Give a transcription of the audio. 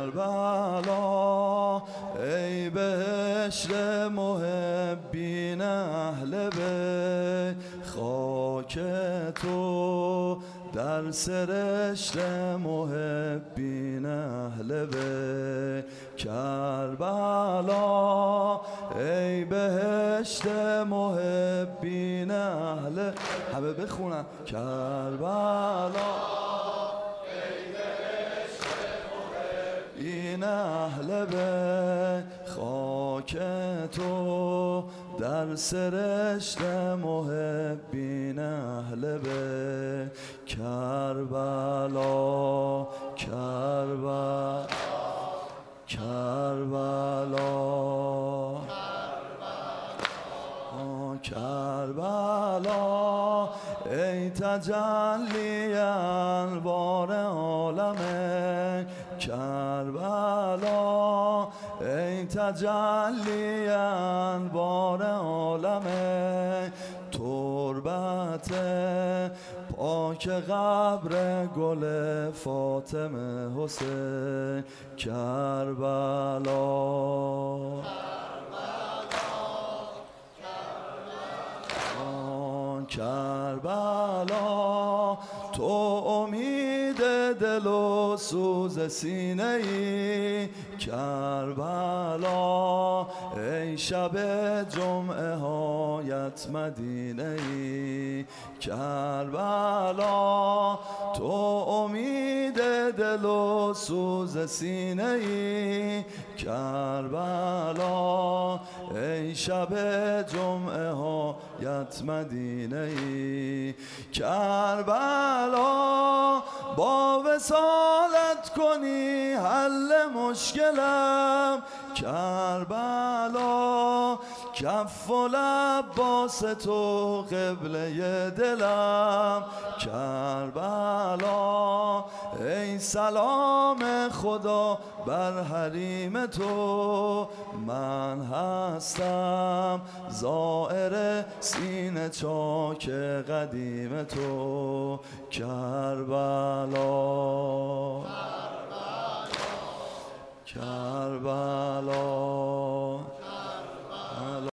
کربلا ای بهشت محبین اهل بیت، خاک تو در سرشت محبین اهل بیت. کربلا ای بهشت محبین اهل، همه بخونن کربلا این اهل بیت، خاک تو در سرشت محبین اهل بیت. کربلا کربلا کربلا کربلا ای تجلی انوار عالمه. کربلا ای تجلی انوار عالمه، تربت پاک قبر گل فاطمه حسین. کربلا کربلا تو امید دل و سوز سینه ای. کربلا ای شب جمعه هایت مدینه ای. کربلا تو امید دل و سوز سینه ای. کربلا ای شب جمعه هایت مدینه ای. کربلا با وصالت کنی حل مشکلم. کربلا کف و لباس تو قبله دلم. کربلا ای سلام خدا بر حریم تو، من هستم زائر سینه چاک قدیم تو.